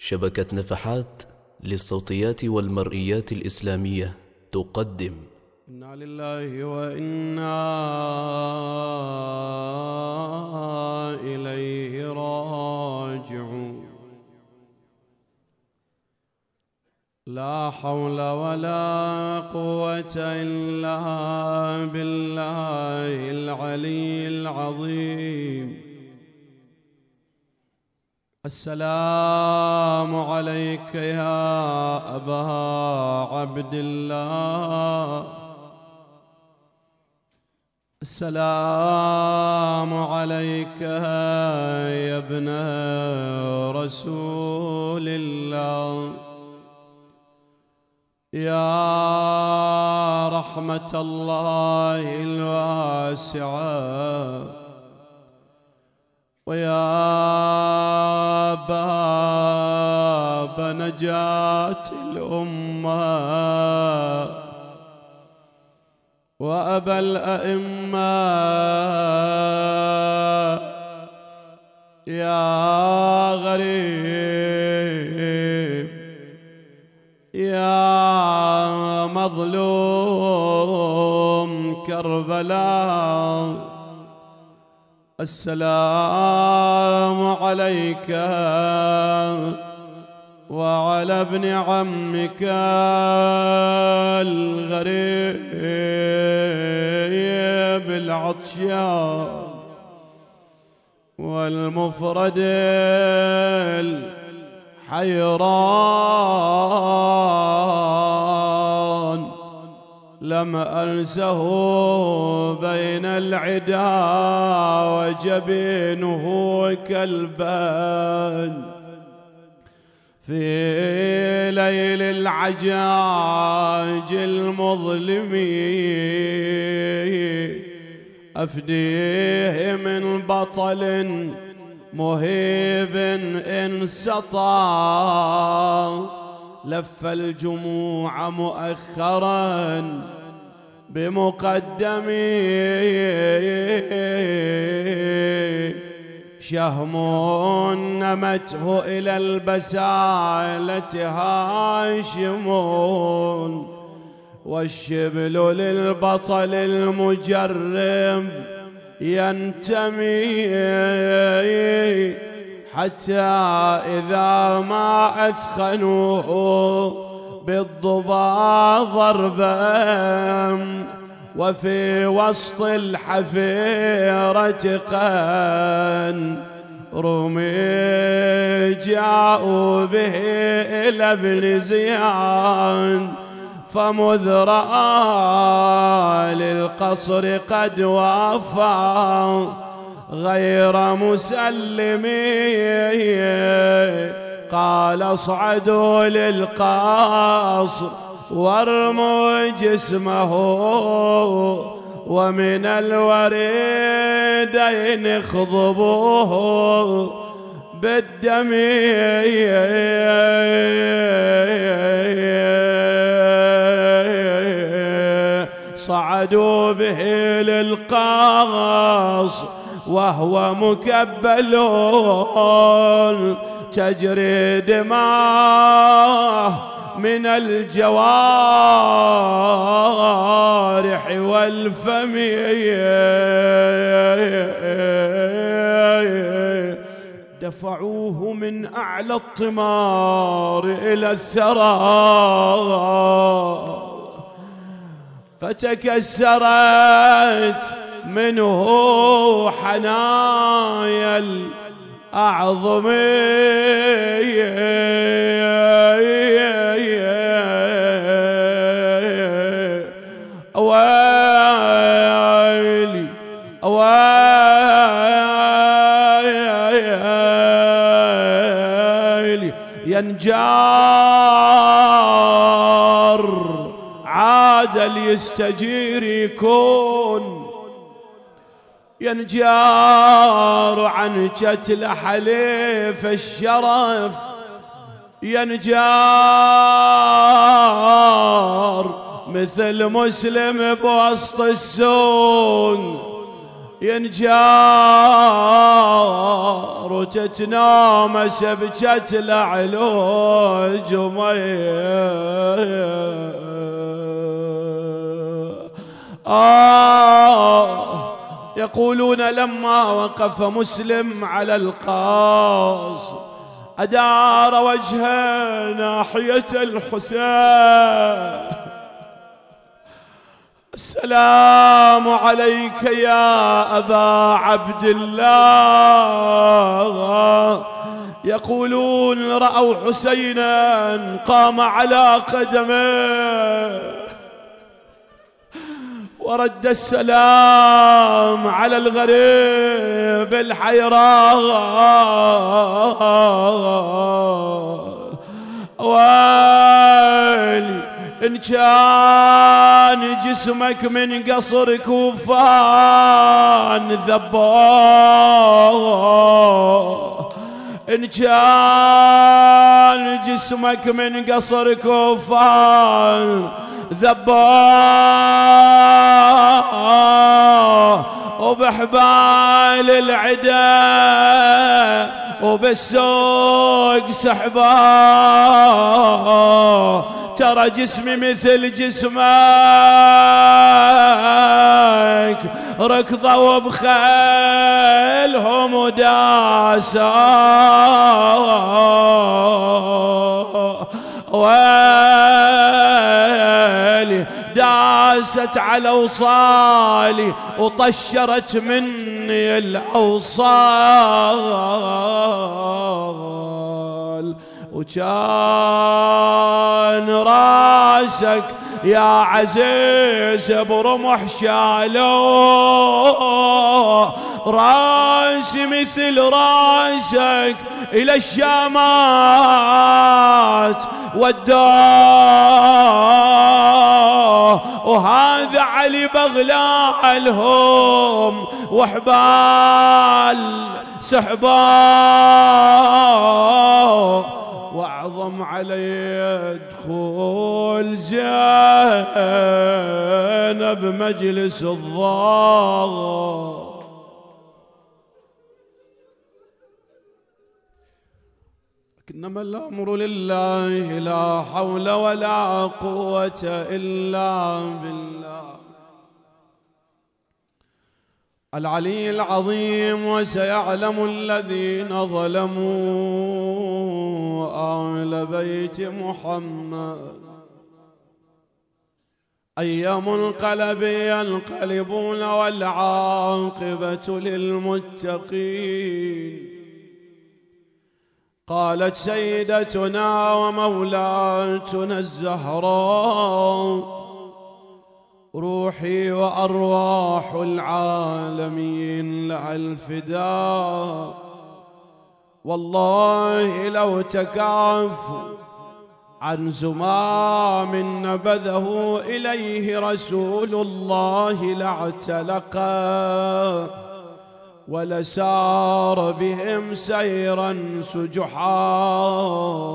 شبكة نفحات للصوتيات والمرئيات الإسلامية تقدم. إنا لله وإنا إليه راجعون. لا حول ولا قوة إلا بالله العلي العظيم. السلام عليك يا أبا عبد الله، السلام عليك يا ابن رسول الله، يا رحمة الله الواسعة، ويا باب نجاة الأمة، وأبا الأئمة، يا غريب، يا مظلوم كربلاء، السلام عليك وعلى ابن عمك الغريب العطشان والمفرد الحيران، لم أنسه بين العدا وجبينه كالبان في ليل العجاج المظلم، أفديه من بطل مهيب إن سطى، لف الجموع مؤخرا بمقدمي، شهم نمته إلى البسالة هاشم، والشبل للبطل المجرم ينتمي، حتى إذا ما أثخنوه بالضبا ضربا، وفي وسط الحفيرة قن رمي، جاءوا به إلى ابن زياد، فمذ رأى للقصر قد وافى غير مسلم، قال اصعدوا للقصر وارموا جسمه، ومن الوريدين اخضبوه بالدم، صعدوا به للقصر وهو مكبل تجري دماه من الجوارح والفم، دفعوه من أعلى الطمار إلى الثرى، فتكسرت منه حنايا الأعظم، أويلي أويلي ينجار عاد ليستجير يكون، ينجار عن كتل حليف الشرف، ينجار مثل مسلم بوسط السوق، ينجار وتتنامس بجت العلوج يقولون لما وقف مسلم على القاص أدار وجهه ناحية الحسين. السلام عليك يا أبا عبد الله. يقولون رأوا حسينا قام على قدمه ورد السلام على الغريب الحيران. ويلي إن كان جسمك من قصر كوفان ذباه، إن كان جسمك من قصر كوفان ذباه، وبحبال العدا وبالسوق سحباه. ترى جسمي مثل جسمك ركضوا بخيلهم وداسوا. ويلي داست على وصالي وطشرت مني الأوصال. وكان راسك يا عزيز برمح شالوه، راسي مثل راسك إلى الشامات وداه. وهذا علي بغلالهم وحبال سحباه. واعظم علي دخول زينب مجلس الضاغ. إنما الأمر لله لا حول ولا قوة إلا بالله العلي العظيم. وسيعلم الذين ظلموا آل بيت محمد أي منقلب ينقلبون والعاقبة للمتقين. قالت سيدتنا ومولاتنا الزهراء روحي وأرواح العالمين لها الفداء. والله لو تكافوا عن زمام نبذه إليه رسول الله لاعتلقا ولسار بهم سيرا سجحا.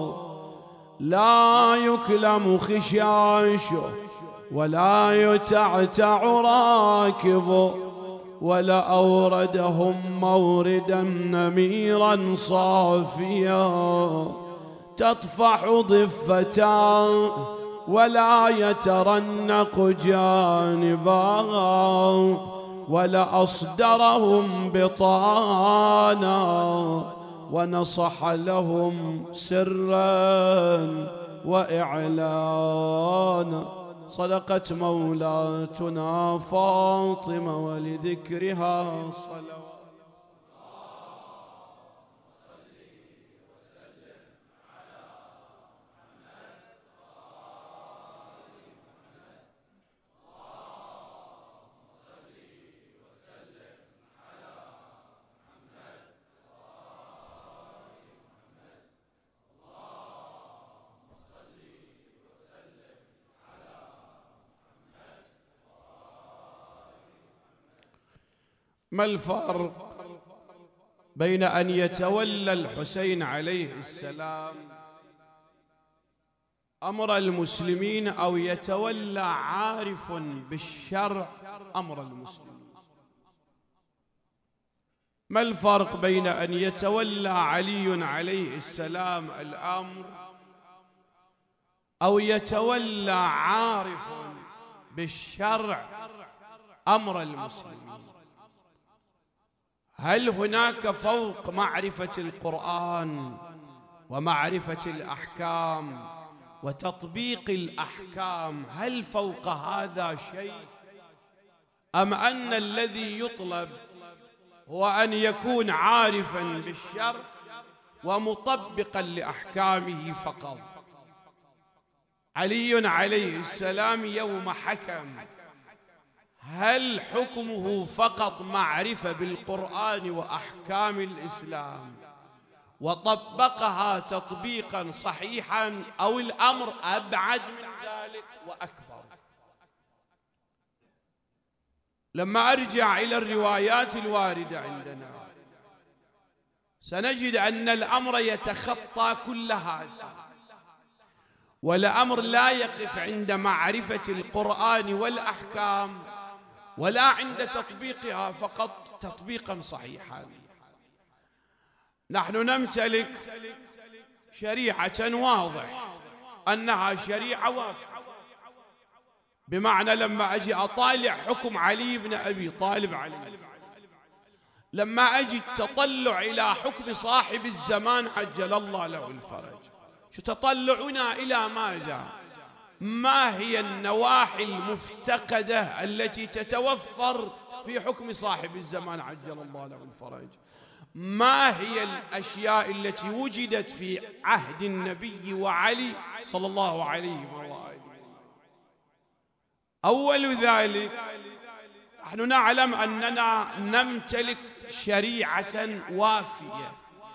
لا يكلم خشاشه ولا يتعتع راكب ولا أوردهم موردا نميرا صافيا. تطفح ضفتان ولا يترنق جانبا ولا أصدرهم بطانا ونصح لهم سرا وإعلانا. صدقت مولاتنا فاطمة ولذكرها صلوات. ما الفرق بين أن يتولى الحسين عليه السلام أمر المسلمين أو يتولى عارف بالشرع أمر المسلمين؟ ما الفرق بين أن يتولى علي عليه السلام الأمر أو يتولى عارف بالشرع أمر المسلمين؟ هل هناك فوق معرفة القرآن ومعرفة الأحكام وتطبيق الأحكام، هل فوق هذا شيء؟ أم أن الذي يطلب هو أن يكون عارفاً بالشرع ومطبقاً لأحكامه فقط؟ علي عليه السلام يوم حكم، هل حكمه فقط معرفة بالقرآن وأحكام الإسلام وطبقها تطبيقاً صحيحاً، أو الأمر أبعد من ذلك وأكبر؟ لما أرجع إلى الروايات الواردة عندنا سنجد أن الأمر يتخطى كل هذا، والأمر لا يقف عند معرفة القرآن والأحكام ولا عند تطبيقها فقط تطبيقا صحيحا. نحن نمتلك شريعة واضح أنها شريعة وافية، بمعنى لما أجي أطالع حكم علي بن أبي طالب عليه السلام، لما أجي التطلع إلى حكم صاحب الزمان عجل الله له الفرج، شو تطلعنا إلى ماذا؟ ما هي النواحي المفتقدة التي تتوفر في حكم صاحب الزمان عجل الله له الفرج؟ ما هي الأشياء التي وجدت في عهد النبي وعلي صلى الله عليه وآله؟ أول ذلك نحن نعلم أننا نمتلك شريعة وافية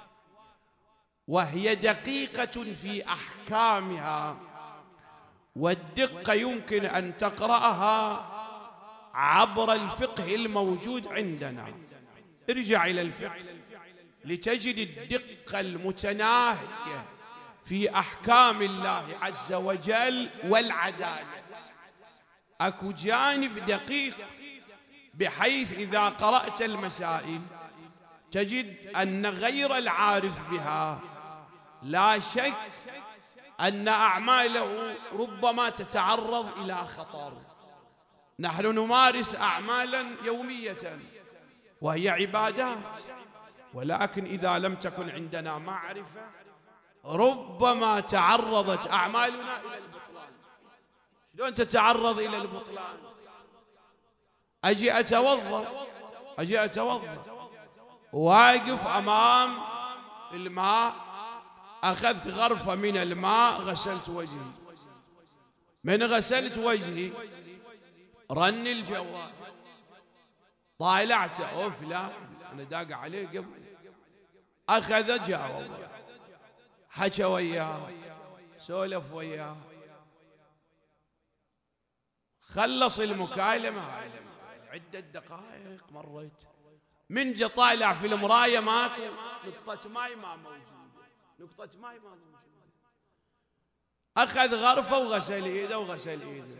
وهي دقيقة في أحكامها، والدقة يمكن أن تقرأها عبر الفقه الموجود عندنا. ارجع إلى الفقه لتجد الدقة المتناهية في أحكام الله عز وجل والعدالة. أكو جانب دقيق بحيث إذا قرأت المسائل تجد أن غير العارف بها لا شك أن أعماله ربما تتعرض إلى خطر. نحن نمارس أعمالا يومية وهي عبادات، ولكن إذا لم تكن عندنا معرفة ربما تعرضت أعمالنا إلى البطلان. شلون تتعرض إلى البطلان؟ أجي أتوضأ واقف أمام الماء، أخذت غرفة من الماء غسلت وجهي، من غسلت وجهي رن الجوال، طالعته أوف لا أنا داق عليه قبل، أخذ جاوب، حكى وياه، سولف وياه، خلص المكالمة عدة دقائق مرت، من جا طالع في المراية ماكو نقطة ماي ما موجودة، نقطة ماي ما موجودة، أخذ غرفة وغسل إيده وغسل إيده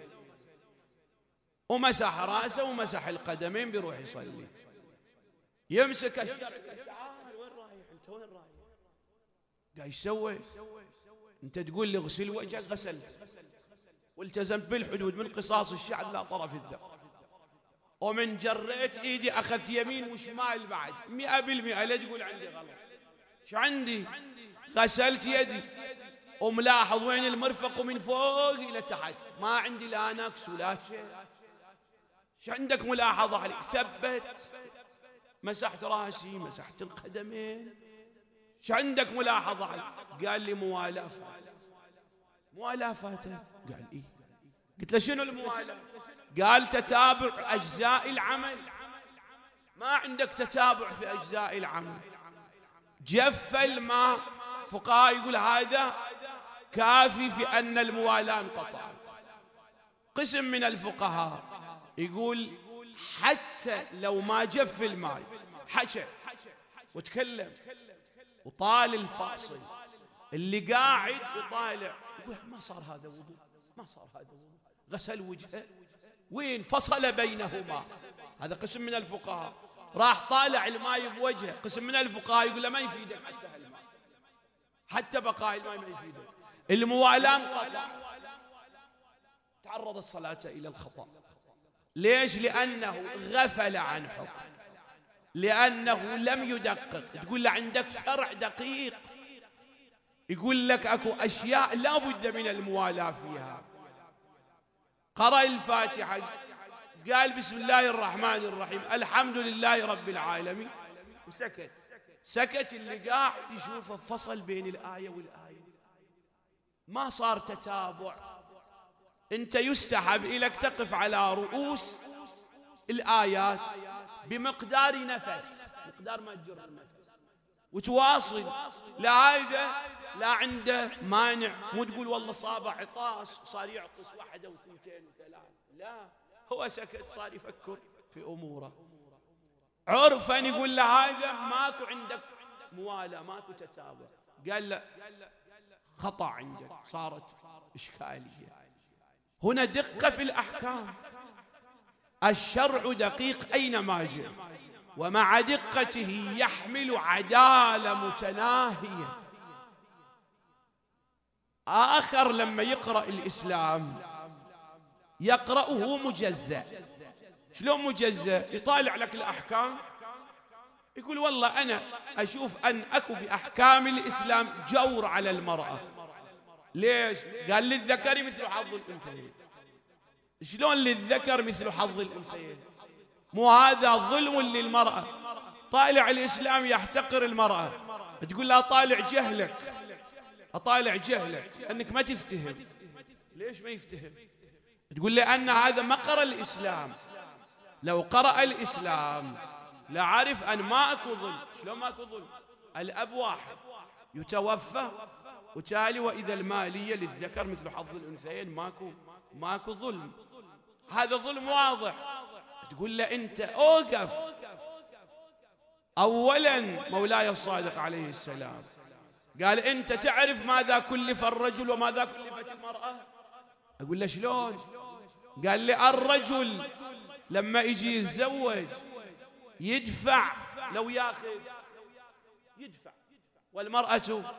ومسح راسه ومسح القدمين بيروح يصلي، يمسك الشركة، تعال وين رايح انت وين رايح؟ قال ايش سوي؟ انت تقول لي غسل وجهك، غسلت والتزمت بالحدود من قصاص الشعر لا طرف الذقن، ومن جريت ايدي اخذت يمين وشمال بعد 100%. لا تقول عندي غلط، شو عندي؟ غسلت يدي وملاحظ وين المرفق ومن فوق الى تحت، ما عندي لا نقص ولا شيء. شو عندك ملاحظة علي؟ ثبت، مسحت راسي، مسحت القدمين، شو عندك ملاحظة علي؟ قال لي موالافاته. قال إيه؟ قلت له شنو الموالاه؟ قال تتابع أجزاء العمل، ما عندك تتابع في أجزاء العمل. جف الماء، فقهاء يقول هذا كافي في أن الموالاة انقطعت. قسم من الفقهاء يقول حتى لو ما جف الماء حكى وتكلم وطال الفاصل، اللي قاعد يطالع يقول ما صار هذا وضوء، ما صار هذا وضوء، غسل وجهه وين فصل بينهما. هذا قسم من الفقهاء. راح طالع الماء بوجهه. قسم من الفقهاء يقول له ما يفيدك حتى هالماء، حتى بقاء الماء ما يفيدك. الموالاة انقطع، تعرض الصلاة إلى الخطأ. ليش؟ لأنه غفل عن حكم، لأنه لم يدقق. تقول له عندك شرع دقيق، يقول لك أكو أشياء لا بد من الموالاة فيها. قرأ الفاتحة، قال بسم الله الرحمن الرحيم الحمد لله رب العالمين، وسكت. سكت اللي قاعد يشوفه، فصل بين الآية والآية، ما صار تتابع. أنت يستحب إليك تقف على رؤوس الآيات بمقدار نفس، مقدار ما تجر النفس وتواصل. لا هذا لا عنده مانع، مو تقول والله صابه عطاس صار يعطس واحدة واثنتين وثلاث، لا، هو سكت صار يفكر في أموره. عرفا يقول له هذا ماكو عندك موالاة، ماكو تتابع. قال له خطأ عندك، صارت إشكالية. هنا دقة في الأحكام. الشرع دقيق أينما جاء، ومع دقته يحمل عدالة متناهية. آخر لما يقرأ الإسلام يقرأه مجزأ. شلون مجزأ؟ يطالع لك الأحكام، يقول والله أنا أشوف أن أكو في أحكام الإسلام جور على المرأة. ليش؟ قال للذكر مثل حظ الأنثيين. شلون للذكر مثل حظ الأنثيين؟ مو هذا ظلم للمرأة؟ طالع الإسلام يحتقر المرأة، تقول لا طالع جهلك، أطالع جهلك أنك ما تفتهم. ليش ما يفتهم؟ تقول لأن هذا ما قرأ الإسلام. لو قرأ الإسلام لعرف أن ما أكو ظلم. شلون ما أكو ظلم؟ الأب واحد يتوفى، وتالي وإذا المالية للذكر مثل حظ الأنثيين، ماكو ظلم. هذا ظلم واضح. تقول له أنت أوقف. أولا مولاي الصادق عليه السلام قال أنت تعرف ماذا كلف الرجل وماذا كلفت المرأة؟ أقول له شلون؟ قال لي الرجل لما يجي يتزوج يدفع، لو ياخذ يدفع، والمرأة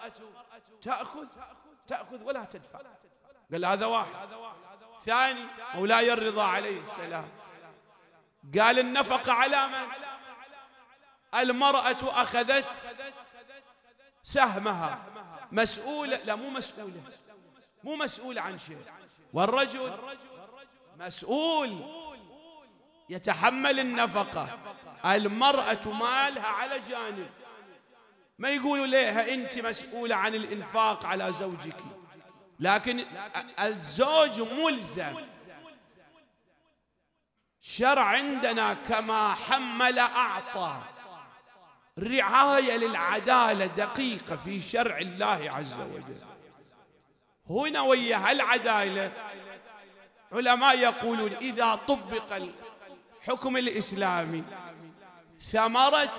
تأخذ ولا تدفع. قال هذا واحد. ثاني مولاي الرضا عليه السلام قال النفقة على من؟ المرأة أخذت سهمها، مسؤولة؟ لا، مو مسؤولة عن شيء. والرجل مسؤول يتحمل النفقة. المرأة مالها على جانب، ما يقولوا لها أنت مسؤولة عن الإنفاق على زوجك، لكن الزوج ملزم. شرع عندنا كما حمل أعطى، رعاية للعدالة دقيقة في شرع الله عز وجل. هنا ويا هالعدالة علماء يقولون إذا طبق الحكم الإسلامي ثمرة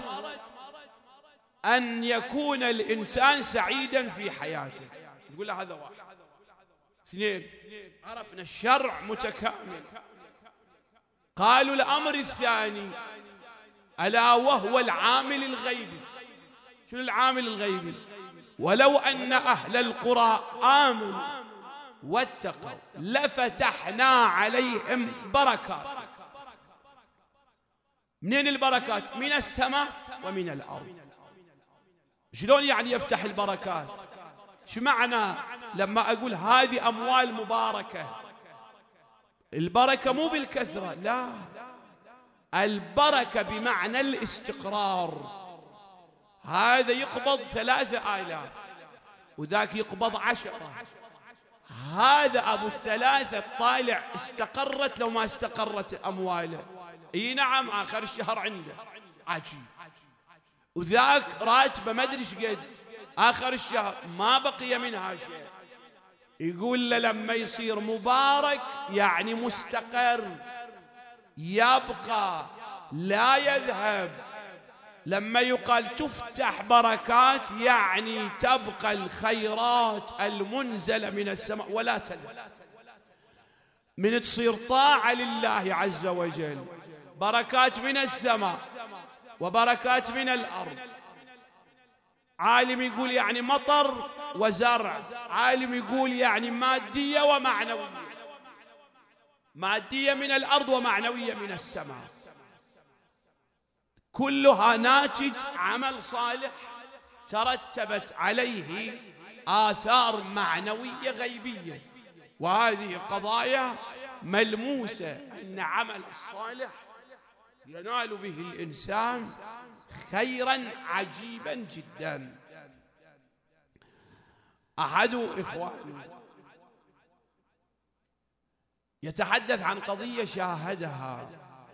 أن يكون الإنسان سعيدا في حياته. تقول له هذا واحد. اثنين، عرفنا الشرع متكامل. قالوا الأمر الثاني ألا وهو العامل الغيبي. شنو العامل الغيبي؟ ولو أن أهل القرى آمنوا واتقوا لفتحنا عليهم بركات. منين البركات؟ من السماء ومن الأرض. شلون يعني يفتح البركات؟ شو معنى لما أقول هذه أموال مباركة؟ البركة مو بالكثرة، لا، البركة بمعنى الاستقرار. هذا يقبض 3000 وذاك يقبض 10. هذا أبو الثلاثة الطالع استقرت لو ما استقرت أمواله. اي نعم، آخر الشهر عنده عجيب، وذاك راتبه ما أدري ايش قد، آخر الشهر ما بقي منها شيء. يقول له لما يصير مبارك يعني مستقر، يبقى لا يذهب. لما يقال تفتح بركات يعني تبقى الخيرات المنزلة من السماء ولا تذهب. من تصير طاعة لله عز وجل بركات من السماء، وبركات من الأرض. عالم يقول يعني مطر وزرع، عالم يقول يعني مادية ومعنوية، مادية من الأرض ومعنوية من السماء، كلها ناتج عمل صالح ترتبت عليه آثار معنوية غيبية. وهذه قضايا ملموسة، أن عمل الصالح ينال به الإنسان خيرا عجيبا جدا. أحد إخواني يتحدث عن قضية شاهدها.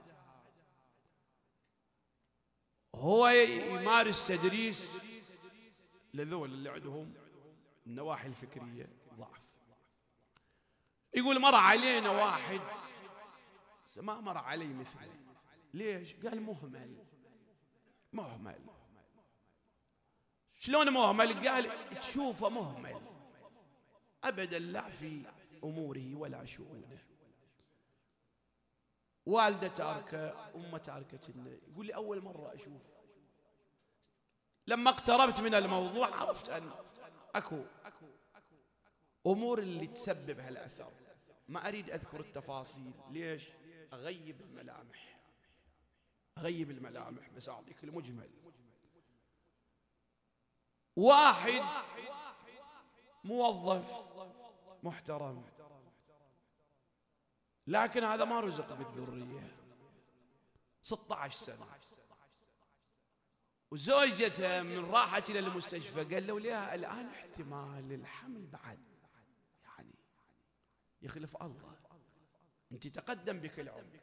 هو يمارس تدريس لذول اللي عندهم النواحي الفكرية ضعف. يقول مر علينا واحد ما مر علي مثله. ليش؟ قال مهمل. شلون مهمل؟ قال تشوفه مهمل أبدا لا في أموره ولا شؤونه، والده تاركه، أمه تاركتنا. يقول لي أول مرة أشوف، لما اقتربت من الموضوع عرفت أن أكو أمور اللي تسبب هالأثر. ما أريد أذكر التفاصيل. ليش؟ أغيب الملامح بس أعطيك المجمل. واحد موظف محترم، لكن هذا ما رزق بالذرية، 16 سنة، وزوجته من راحت إلى المستشفى قال له لها الآن احتمال الحمل بعد، يعني يخلف الله، أنت تقدم بك العمر.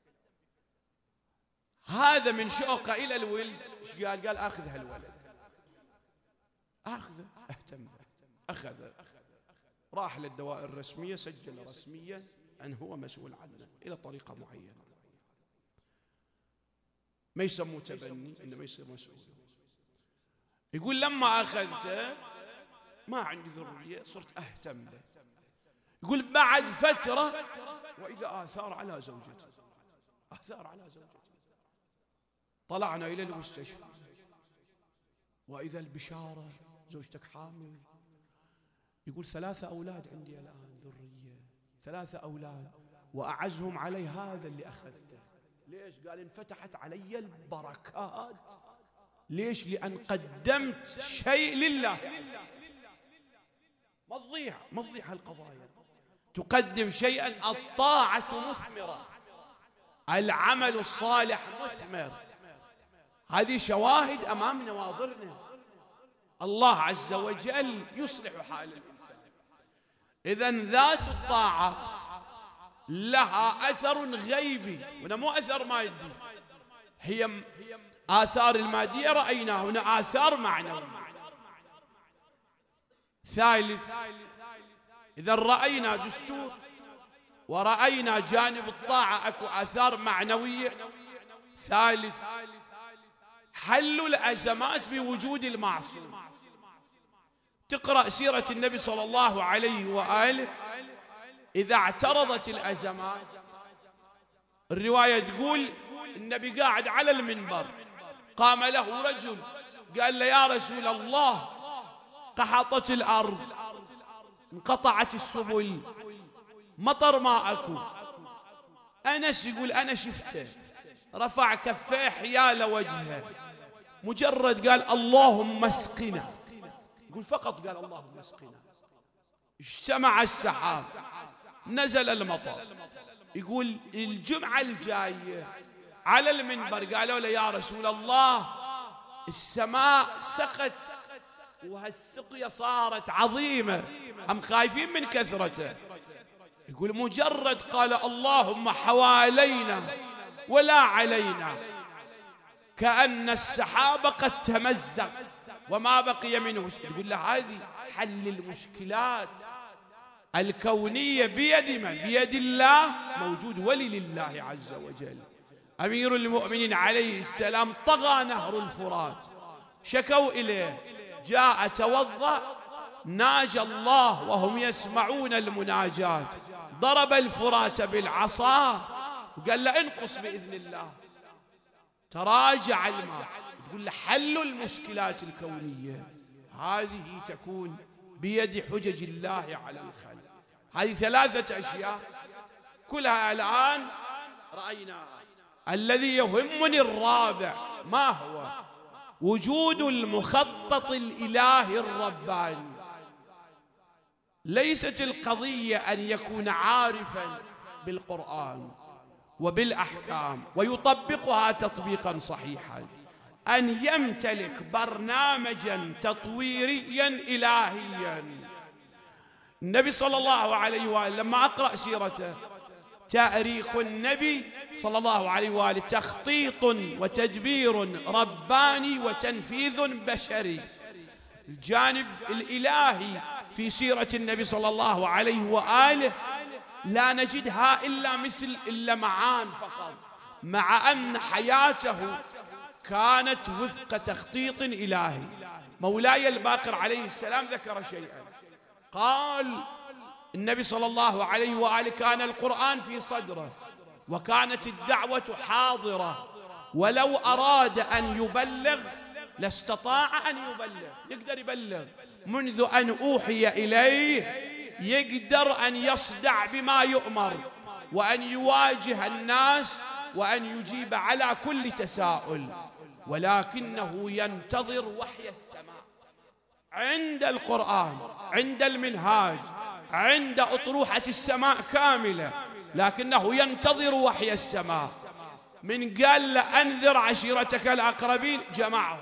هذا من شوقه إلى الولد ايش قال؟ قال آخذ هالولد، آخذه، اهتم به، أخذه، راح للدوائر الرسمية، سجل رسميا أن هو مسؤول عنه إلى طريقة معينة، ما يسموه تبني، إنما يصير مسؤول. يقول لما أخذته ما عندي ذرية، صرت أهتم به. يقول بعد فترة وإذا آثار على زوجته، طلعنا إلى المستشفى وإذا البشارة زوجتك حامل. يقول 3 أولاد عندي الآن ذرية، 3 أولاد، وأعزهم علي هذا اللي أخذته. ليش؟ قال انفتحت علي البركات. ليش؟ لأن قدمت شيء لله. ما تضيع القضايا، تقدم شيئا، الطاعة مثمرة، العمل الصالح مثمر. هذه شواهد أمام نواظرنا. الله عز وجل يصلح حال الإنسان. إذن ذات الطاعة لها أثر غيبي، هنا مو أثر مادي. هي آثار المادية رأينا، هنا آثار معنوية. ثالث، إذا رأينا دستور ورأينا جانب الطاعة أكو آثار معنوية. ثالث، حل الأزمات بوجود المعصوم. تقرأ سيرة النبي صلى الله عليه وآله، إذا اعترضت الأزمات، الرواية تقول النبي قاعد على المنبر، قام له رجل قال له يا رسول الله قحطت الأرض، انقطعت السبل، مطر ما أكو. أنس يقول أنا شفته رفع كفيه حيال وجهه، مجرد قال اللهم اسقنا، يقول فقط قال اللهم اسقنا، اجتمع السحاب، نزل المطر. يقول الجمعة الجاية على المنبر قالوا له يا رسول الله السماء سقت وهالسقية صارت عظيمة، هم خايفين من كثرته. يقول مجرد قال اللهم حوالينا ولا علينا، كأن السحاب قد تمزق وما بقي منه. يقول له هذه حل المشكلات الكونية بيد من؟ بيد الله، موجود ولي لله عز وجل. أمير المؤمنين عليه السلام طغى نهر الفرات، شكوا إليه، جاء توضأ، ناجى الله وهم يسمعون المناجات، ضرب الفرات بالعصا وقال له انقص بإذن الله. تراجع الماء، تقول له حل المشكلات الكونية هذه تكون بيد حجج الله على الخلق. هذه 3 أشياء كلها الآن رأيناها. الذي يهمني الرابع ما هو؟ وجود المخطط الإلهي الرباني. ليست القضية أن يكون عارفا بالقرآن وبالأحكام ويطبقها تطبيقا صحيحا، أن يمتلك برنامجا تطويريا إلهيا. النبي صلى الله عليه وآله لما أقرأ سيرته، تاريخ النبي صلى الله عليه وآله تخطيط وتدبير رباني وتنفيذ بشري. الجانب الإلهي في سيرة النبي صلى الله عليه وآله لا نجدها إلا مثل اللمعان فقط، مع أن حياته كانت وفق تخطيط إلهي. مولاي الباقر عليه السلام ذكر شيئا، قال النبي صلى الله عليه وآله كان القرآن في صدره وكانت الدعوة حاضرة، ولو أراد أن يبلغ لاستطاع أن يبلغ، يقدر يبلغ منذ أن أوحي إليه، يقدر أن يصدع بما يؤمر وأن يواجه الناس وأن يجيب على كل تساؤل، ولكنه ينتظر وحي السماء. عند القرآن، عند المنهاج، عند أطروحة السماء كاملة، لكنه ينتظر وحي السماء. من قال له أنذر عشيرتك الأقربين جمعهم،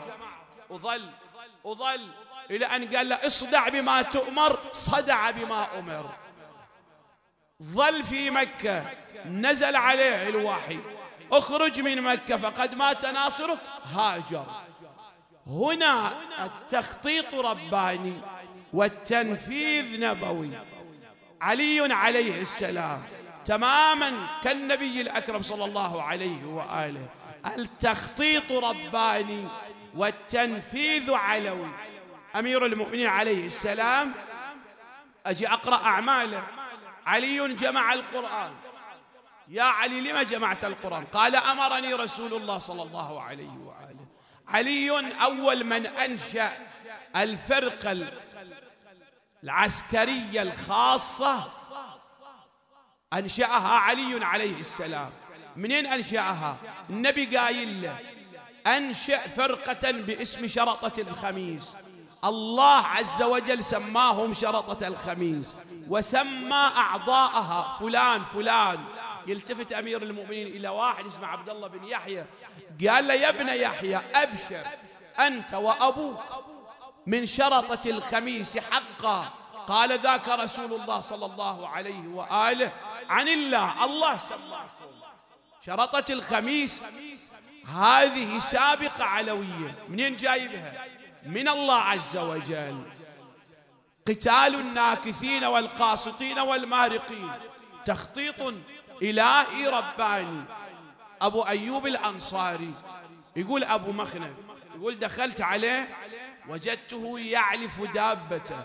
وظل إلى أن قال له اصدع بما تؤمر، صدع بما أمر. ظل في مكة، نزل عليه الوحي، اخرج من مكة فقد مات ناصرك، هاجر. هنا التخطيط رباني والتنفيذ نبوي. علي عليه السلام تماما كالنبي الأكرم صلى الله عليه وآله، التخطيط رباني والتنفيذ علوي. أمير المؤمنين عليه السلام أجي أقرأ أعماله. علي جمع القرآن. يا علي لما جمعت القرآن؟ قال أمرني رسول الله صلى الله عليه وآله. علي أول من أنشأ الفرقة العسكرية الخاصة، أنشأها علي عليه السلام. منين أنشأها؟ النبي قايل له أنشأ فرقة باسم شرطة الخميس. الله عز وجل سماهم شرطة الخميس، وسمى أعضاءها فلان فلان. يلتفت أمير المؤمنين إلى واحد اسمه عبد الله بن يحيى، قال له يا ابن يحيى أبشر أنت وأبوك من شرطة الخميس حقا. قال ذاك رسول الله صلى الله عليه وآله عن الله، الله سماكم شرطة الخميس. هذه سابقة علوية. منين جايبها؟ من الله عز وجل. قتال الناكثين والقاسطين والمارقين، تخطيط إلهي رباني. أبو أيوب الأنصاري يقول أبو مخنف، يقول دخلت عليه وجدته يعلف دابته.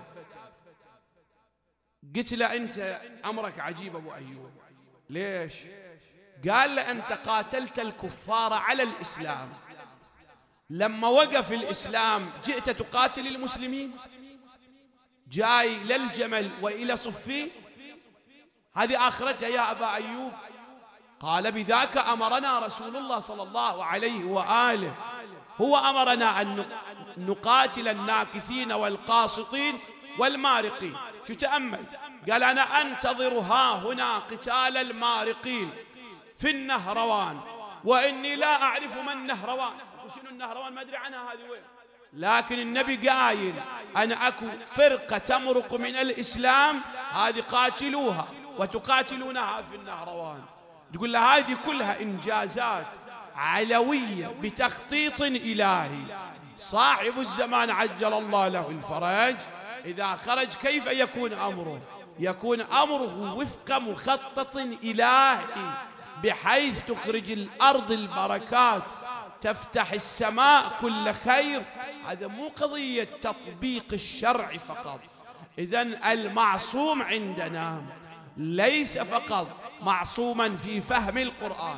قلت له أنت أمرك عجيب أبو أيوب، ليش؟ قال له أنت قاتلت الكفار على الإسلام، لما وقف الإسلام جئت تقاتل المسلمين، جاي للجمل وإلى صفين، هذه آخرتها يا أبا أيوب. قال بذاك أمرنا رسول الله صلى الله عليه وآله، هو أمرنا أن نقاتل الناكثين والقاسطين والمارقين. شو تأمل؟ قال أنا أنتظر ها هنا قتال المارقين في النهروان، وإني لا أعرف ما النهروان. وشنو النهروان؟ ما أدري عنها هذه وين، لكن النبي قايل أنا أكو فرقة تمرق من الإسلام، هذه قاتلوها وتقاتلونها في النهروان. تقول له هذه كلها إنجازات علوية بتخطيط إلهي. صاحب الزمان عجل الله له الفرج إذا خرج كيف يكون أمره؟ يكون أمره وفق مخطط إلهي، بحيث تخرج الأرض البركات، تفتح السماء كل خير. هذا مو قضية تطبيق الشرع فقط. إذن المعصوم عندنا ليس فقط معصوما في فهم القرآن،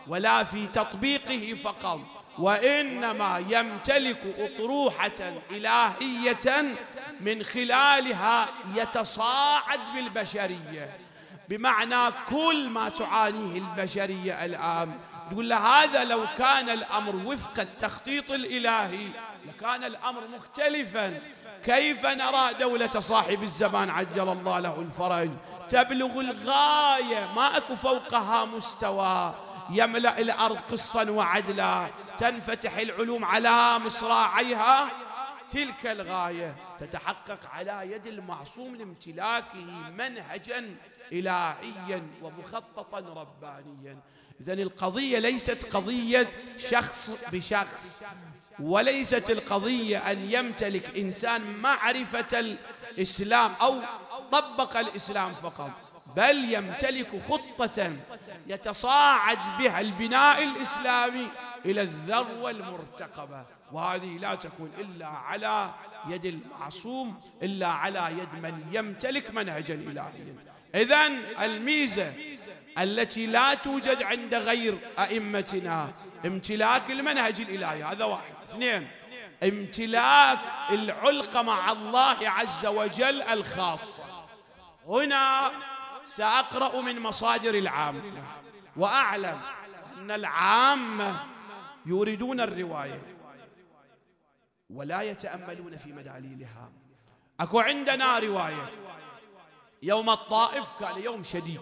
ولا في تطبيقه فقط، وإنما يمتلك أطروحة إلهية من خلالها يتصاعد بالبشرية، بمعنى كل ما تعانيه البشرية الآن تقول له هذا لو كان الأمر وفق التخطيط الإلهي لكان الأمر مختلفا. كيف نرى دولة صاحب الزمان عجل الله له الفرج تبلغ الغاية، ما أكو فوقها مستوى، يملأ الأرض قسطا وعدلا، تنفتح العلوم على مصراعيها، تلك الغاية تتحقق على يد المعصوم لامتلاكه منهجا إلهيا ومخططا ربانيا. إذن القضية ليست قضية شخص بشخص، وليست القضية أن يمتلك إنسان معرفة الإسلام أو طبق الإسلام فقط، بل يمتلك خطة يتصاعد بها البناء الإسلامي إلى الذروة المرتقبة، وهذه لا تكون إلا على يد المعصوم، إلا على يد من يمتلك منهجا إلهيا. إذن الميزة التي لا توجد عند غير أئمتنا امتلاك المنهج الإلهي، هذا واحد. اثنين، امتلاك العلقة مع الله عز وجل الخاصة. هنا سأقرأ من مصادر العامة، وأعلم أن العامة يريدون الرواية ولا يتأملون في مداليلها. أكو عندنا رواية يوم الطائف كان يوم شديد،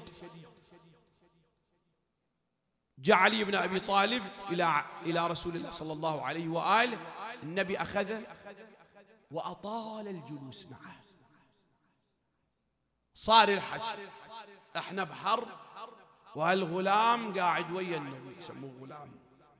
جاء علي بن أبي طالب إلى رسول الله صلى الله عليه وآله، النبي أخذه وأطال الجلوس معه، صار الحج، احنا بحر وهالغلام قاعد ويا النبي يسموه غلام.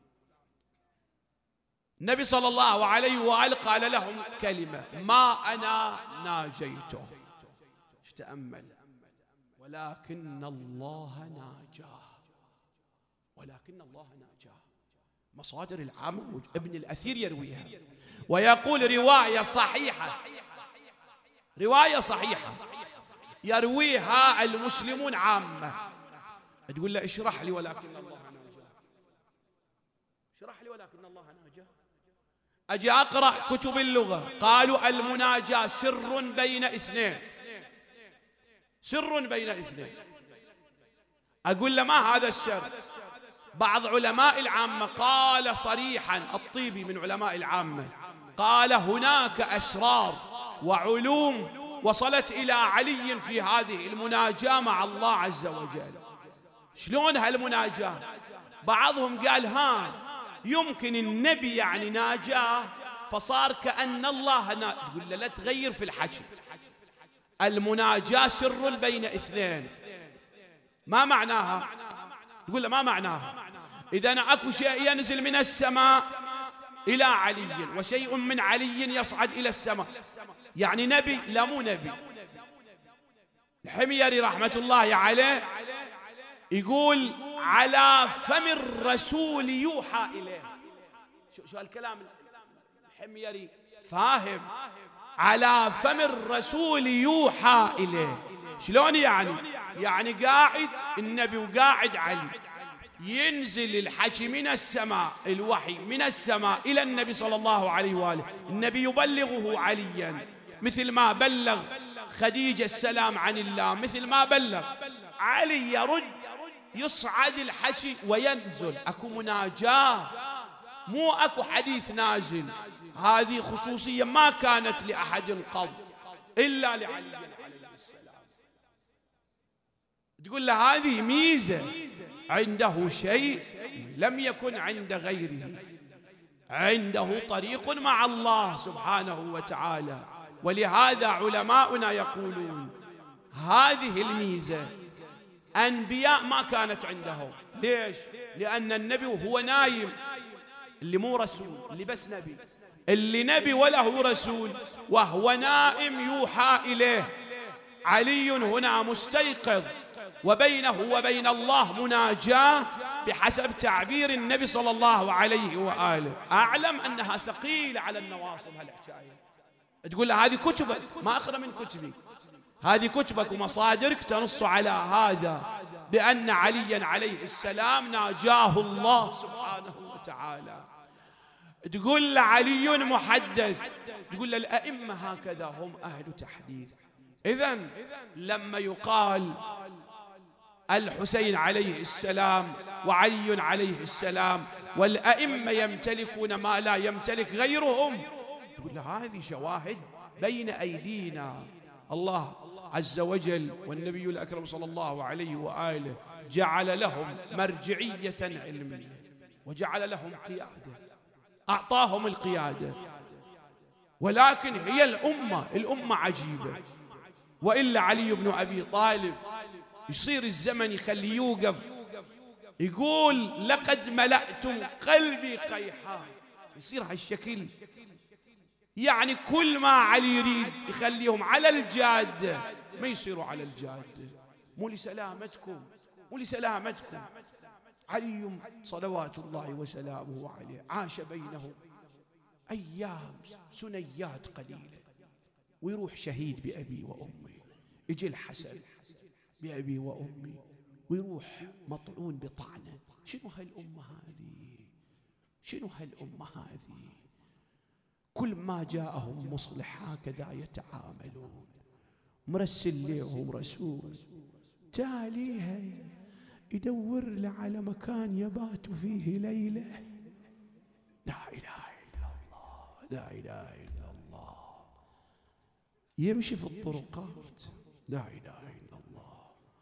النبي صلى الله عليه وآله قال لهم كلمة: ما أنا ناجيته، تأمل، ولكن الله ناجاه، ولكن الله ناجاه. مصادر العامة ابن الأثير يرويها ويقول رواية صحيحة، رواية صحيحة يرويها المسلمون عامة. تقول له اشرح لي ولكن الله ناجاه، اشرح لي ولكن الله ناجاه. أجي أقرأ كتب اللغة قالوا المناجاة سر بين اثنين، سر بين اثنين. أقول له ما هذا السر؟ بعض علماء العامة قال صريحا، الطيبي من علماء العامة قال هناك أسرار وعلوم وصلت إلى علي في هذه المناجاة مع الله عز وجل. شلون هالمناجاة؟ بعضهم قال يمكن النبي يعني ناجاه فصار كأن الله تقول له لا تغير في الحكي، المناجاة سر بين اثنين. ما معناها؟ تقول له ما معناها؟ إذا أكو شيء ينزل من السماء إلى علي وشيء من علي يصعد إلى السماء، يعني نبي؟ لا مو نبي. الحميري رحمة الله عليه يقول على فم الرسول يوحى إليه. شو الكلام؟ الحميري فاهم، على فم الرسول يوحى إليه. شلون يعني؟ يعني قاعد النبي وقاعد علي، ينزل الحكي من السماء، الوحي من السماء إلى النبي صلى الله عليه وآله، النبي يبلغه عليا مثل ما بلغ خديجة السلام عن الله، مثل ما بلغ علي يرد، يصعد الحكي وينزل. أكو مناجاة، مو أكو حديث نازل. هذه خصوصية ما كانت لأحد قط إلا لعلي عليه السلام. تقول له هذه ميزة، عنده شيء لم يكن عند غيره، عنده طريق مع الله سبحانه وتعالى. ولهذا علماؤنا يقولون هذه الميزة أنبياء ما كانت عندهم. ليش؟ لأن النبي وهو نايم، اللي مو رسول، اللي بس نبي، اللي نبي وله رسول وهو نائم يوحى إليه. علي هنا مستيقظ وبينه وبين الله مناجاة بحسب تعبير النبي صلى الله عليه وآله. أعلم أنها ثقيلة على النواصب هالحكاية. تقول له هذه كتبك، ما أقرأ من كتبي، هذه كتبك ومصادرك تنص على هذا. بأن عليا عليه السلام ناجاه الله سبحانه وتعالى. تقول له علي محدث، تقول له الأئمة هكذا هم أهل تحديث. إذن لما يقال الحسين عليه السلام وعلي عليه السلام والأئمة يمتلكون ما لا يمتلك غيرهم، يقول له هذه شواهد بين أيدينا. الله عز وجل والنبي الأكرم صلى الله عليه وآله جعل لهم مرجعية علمية وجعل لهم قيادة، أعطاهم القيادة. ولكن هي الأمة عجيبة. وإلا علي بن أبي طالب يصير الزمن يخليه يوقف يقول لقد ملأتم قلبي قيحا، يصير هالشكل. يعني كل ما علي يريد يخليهم على الجادة ما يصيروا على الجادة. مو لسلامتكم، مو لسلامتكم. علي صلوات الله وسلامه عليه عاش بينهم أيام سنيات قليلة ويروح شهيد بأبي وأمي. يجي الحسن بأبي وأمي ويروح مطعون بطعنة. شنو هالأمة هذه؟ شنو هالأمة هذه؟ كل ما جاءهم مصلح هكذا يتعاملون. مرسل لهم رسول تاليها يدور له على مكان يبات فيه ليلة. لا إله إلا الله، لا إله إلا الله. يمشي في الطرقات، لا إله إلا الله.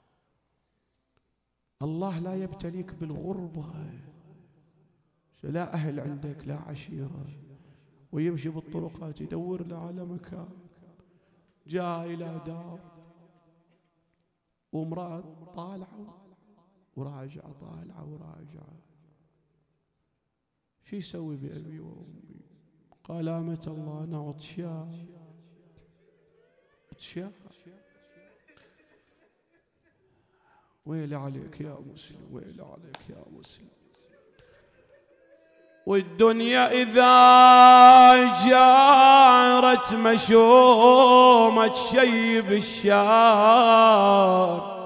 الله لا يبتليك بالغربة، لا أهل عندك لا عشيرة، ويمشي بالطرقات يدور له على مكان. جاء إلى دار وامرأة طالعة وراجعة، طالعة وراجعة. شو يسوي بأبي وأمي؟ قال أمة الله أنا عطشان، عطشان. ويلي عليك يا مسلم، ويلي عليك يا مسلم. والدنيا إذا جارت مشومة شيب الشار،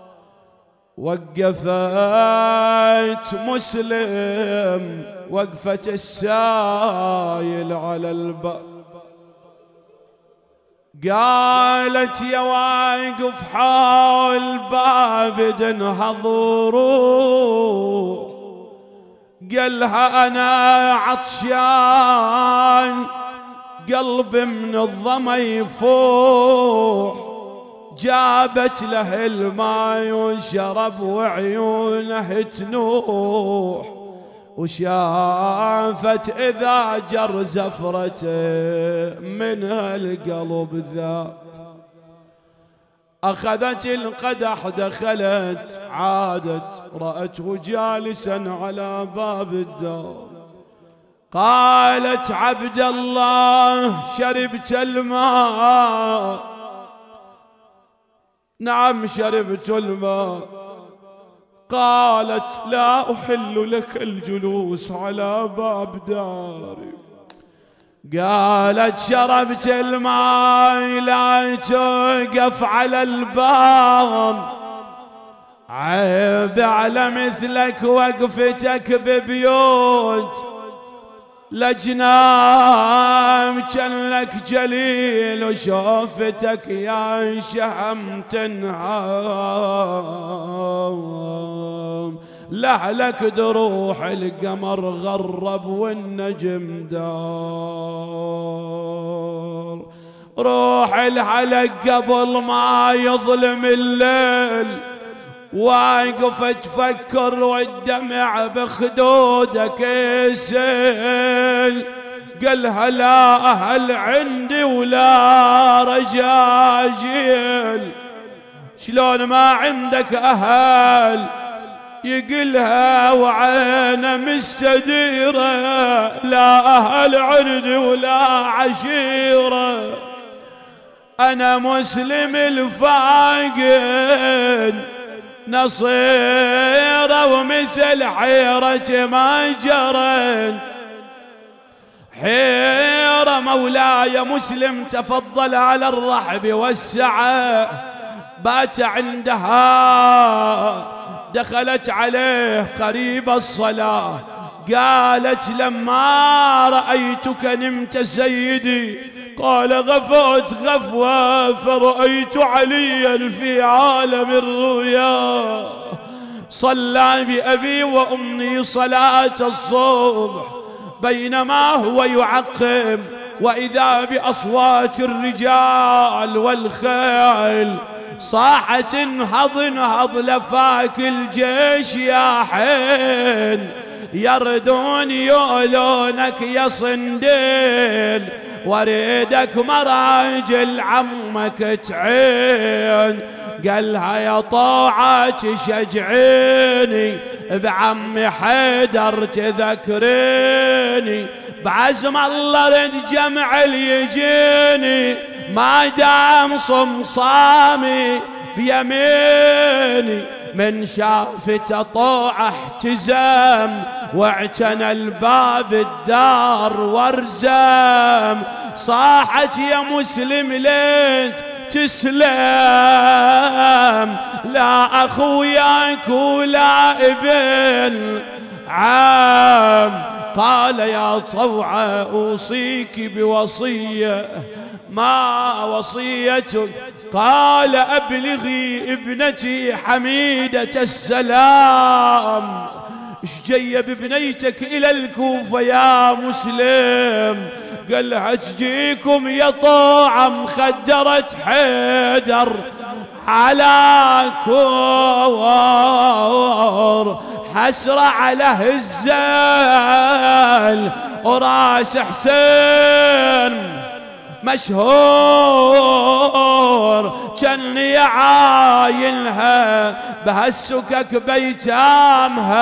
وقفت مسلم وقفة السايل على الباب. قالت يا واقف حول باب تنهضروا، قالها أنا عطشان قلبي من الظما يفوح. جابت له الماء وشرب وعيونه تنوح، وشافت إذا جر زفرته منها القلب ذاب. أخذت القدح دخلت عادت رأته جالسا على باب الدار. قالت عبد الله شربت الماء؟ نعم شربت الماء. قالت لا أحل لك الجلوس على باب داري. قالت شربت الماء لا توقف على الباب، عيب على مثلك وقفتك ببيوت لجنام كأنك جليل، وشوفتك يا شهم تنهام. لعلك دروح القمر غرب والنجم دار. روح الحلق قبل ما يظلم الليل، واقف تفكر والدمع بخدودك يسيل. قالها لا أهل عندي ولا رجاجيل. شلون ما عندك أهل؟ يقلها وعينه مستديرة. لا أهل عندي ولا عشيرة، أنا مسلم الفاقد نصيرة ومثل حيرة ما جرت. حيرة مولاي مسلم تفضل على الرحب والسعة. بات عندها، دخلت عليه قريب الصلاة، قالت لما رأيتك نمت سيدي، قال غفوت غفوة فرأيت عليا في عالم الرؤيا صلى بأبي وأمي صلاة الصبح، بينما هو يعقب وإذا بأصوات الرجال والخيل، صاحت انهض انهض لفاك الجيش يا حين، يردون يولونك يا صنديل، وريدك مراجل عمك تعين. قالها يا طاعة تشجعيني بعمي حيدر تذكريني، بعزم الله رد جمع يجيني، ما دام صمصامي بيميني، من شافت طوعه احتزم، واعتنى الباب الدار وارزم، صاحت يا مسلم ليت تسلم، لا أخوياك ولا ابن عام. قال يا طوعة أوصيك بوصية، ما وصيتك؟ قال أبلغي ابنتي حميدة السلام. ايش جايه ببنيتك إلى الكوفة يا مسلم؟ قال لها تجيكم يا طوعة مخدرة حيدر على كور، حسرة على هزال وراس حسين مشهور، جني عاينها بهالسكك بيتامها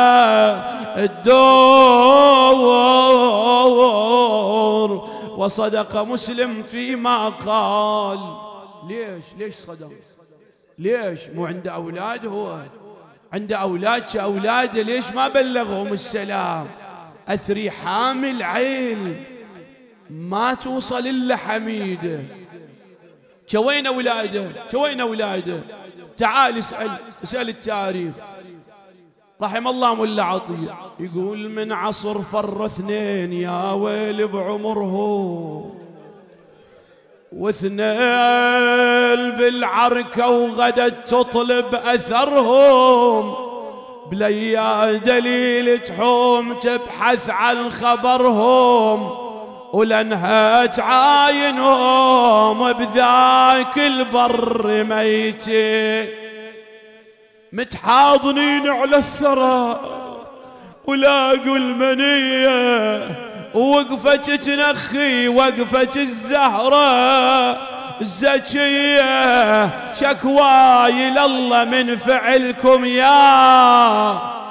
الدور. وصدق مسلم فيما قال. ليش صدق؟ ليش؟ مو عنده أولاد؟ هو عنده أولاد كأولاده، ليش ما بلغهم السلام؟ أثري حامل عين ما توصل إلا حميدة. كوين أولاده؟ كوين أولاده؟ تعال اسأل التاريخ. رحم الله ملا عطية يقول من عصر فر اثنين يا ويل بعمرهم، واثنين بالعركة وغدت تطلب أثرهم، بليا دليل تحوم تبحث عن خبرهم، ولانها تعاينهم بذاك البر ميتين، متحاضنين على الثرى ولاقوا المنية، ووقفت تنخي وقفة الزهرة الزكية، شكواي لله من فعلكم يا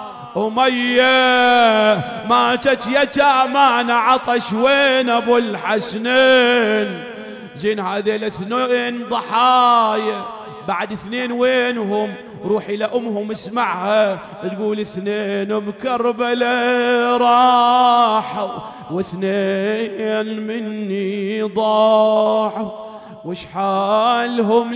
أمية، ماتت يتامى عطش وين أبو الحسنين. زين هذيل اثنين ضحايا، بعد اثنين وينهم؟ روحي لأمهم اسمعها تقول اثنين بكربلاء راحوا، واثنين مني ضاعوا، وش حالهم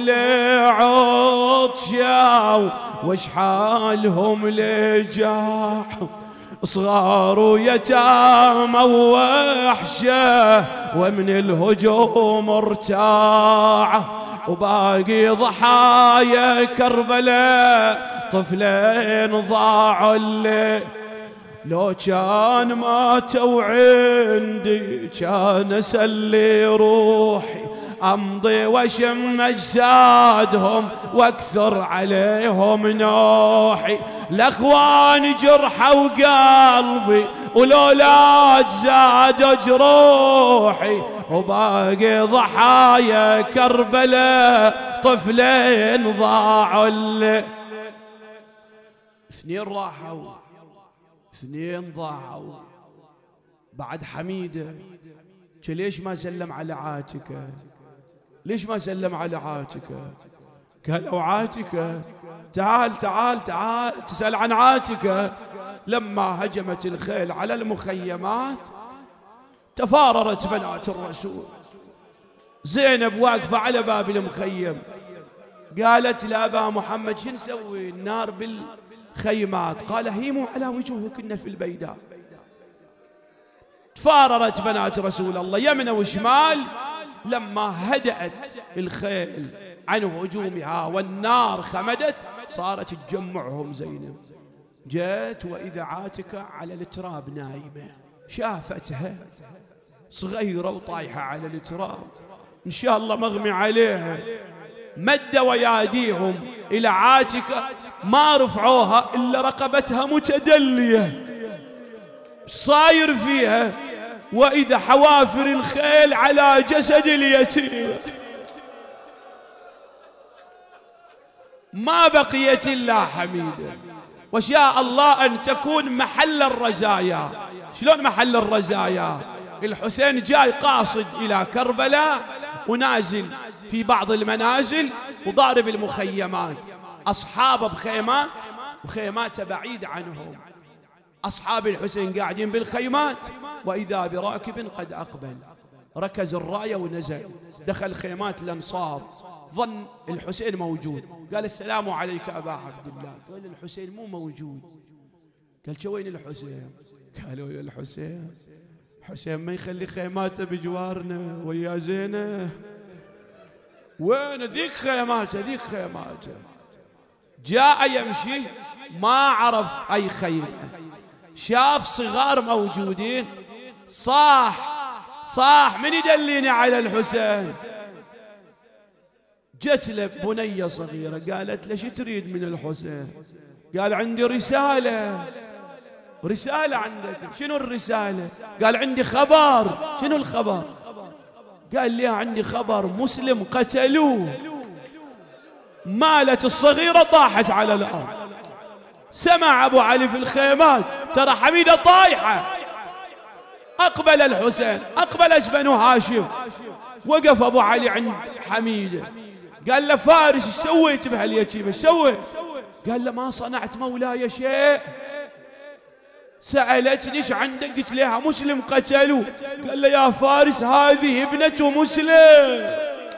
لعطشوا، وش حالهم لجاحوا، صغار ويتامى ووحشه ومن الهجوم ارتاعوا، وباقي ضحايا كربلاء طفلين ضاعوا الليل. لو كان ماتوا عندي كان اسلي روحي، امضي واشم اجسادهم واكثر عليهم نوحي، الاخوان جرحوا قلبي والاولاد زادوا جروحي، وباقي ضحايا كربلاء طفلين ضاعوا الليل. اثنين راحوا، اثنين ضاعوا. بعد حميدة ليش ما سلم على عاتكة؟ ليش ما سلم على عاتكة؟ قالوا عاتكة تعال تعال تعال تسأل عن عاتكة. لما هجمت الخيل على المخيمات تفاررت بنات الرسول، زينب واقفة على باب المخيم قالت لأبا محمد شو نسوي؟ النار بالخيمات. قال هيموا على وجوهكن في البيداء. تفاررت بنات رسول الله يمنى وشمال. لما هدأت الخيل عن هجومها والنار خمدت صارت تجمعهم زينب. جاءت وإذا عاتكة على التراب نايمة، شافتها صغيرة وطايحة على التراب، إن شاء الله مغمي عليها. مدوا ياديهم إلى عاتكة ما رفعوها إلا رقبتها متدلية، صاير فيها؟ وإذا حوافر الخيل على جسد اليتيم. ما بقيت إلا حميدة، وشاء الله أن تكون محل الرزايا. شلون محل الرزايا؟ الحسين جاي قاصد إلى كربلاء ونازل في بعض المنازل وضارب المخيمات، أصحابه بخيمات وخيماته بعيد عنهم. أصحاب الحسين قاعدين بالخيمات وإذا براكب قد أقبل، ركز الراية ونزل دخل خيمات الأنصار. ظن الحسين موجود، قال السلام عليك أبا عبد الله. قال الحسين مو موجود. قال شو وين الحسين؟ قالوا الحسين حسين ما يخلي خيماته بجوارنا ويا زينة. وين ذيك خيماته؟ ذيك خيماته. جاء يمشي ما عرف أي خيمة، شاف صغار موجودين، صاح من يدليني على الحسين؟ جت له بنية صغيرة قالت له شو تريد من الحسين؟ قال عندي رسالة عندك. شنو الرسالة؟ قال عندي خبر. شنو الخبر؟ قال لي عندي خبر مسلم قتلوه. مالت الصغيرة طاحت على الأرض. سمع أبو علي في الخيمات ترى حميدة طايحة. أقبل الحسين، أقبلت بنو هاشم، وقف أبو علي عند حميدة قال له فارس ايش سويت بهاليتيمة؟ ايش سويت؟ قال له ما صنعت مولاي شيء. سألتني ايش عندك؟ قلت لها مسلم قتلوا. قال له يا فارس هذه ابنة مسلم.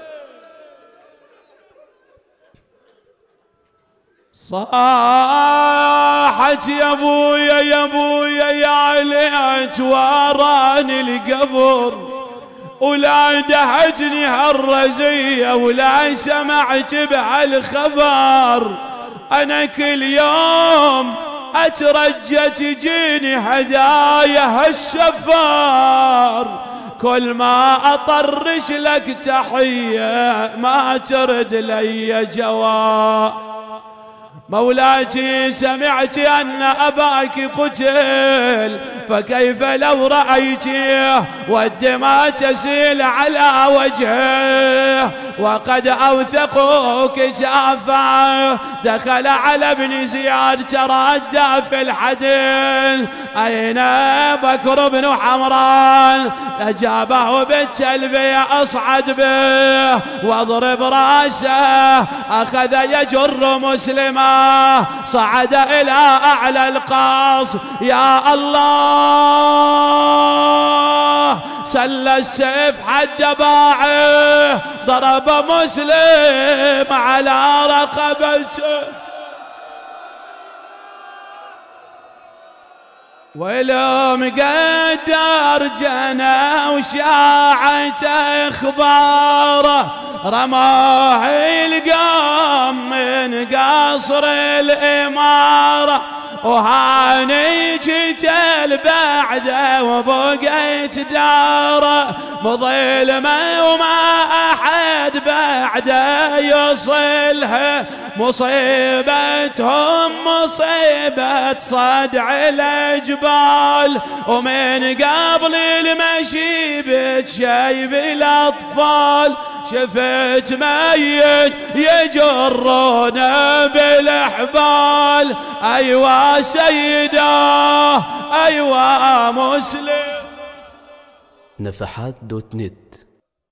صاحت يا ابويا يا ابويا يا عليت وراني القبر، ولا دهجني هالرزية ولا سمعت بهالخبر. أنا كل يوم أترجى تجيني هدايا هالسفار، كل ما أطرش لك تحية ما ترد لي جواب. مولاتي سمعت أن أباك قتل، فكيف لو رأيته والدماء تسيل على وجهه وقد أوثقوا كشافه. دخل على ابن زياد تردى في الحديث أين بكر بن حمران؟ أجابه بالتلبية أصعد به واضرب رأسه. أخذ يجر مسلما صعد إلى أعلى القاص. يا الله سل السيف حد باعه، ضرب مسلم على رقبته. ولو مقدر جنى وشاعت اخباره، رماه القوم من قصر الاماره. وهاني جتل بعده وبقيت داره مظلمه وما احد بعده يصلها. مصيبتهم مصيبة صدع الجبال، ومن قبل المشي بتشيب الأطفال. شفت ميت يجرونه بالحبال. أيوا سيداه أيوا مسلم. نفحات.net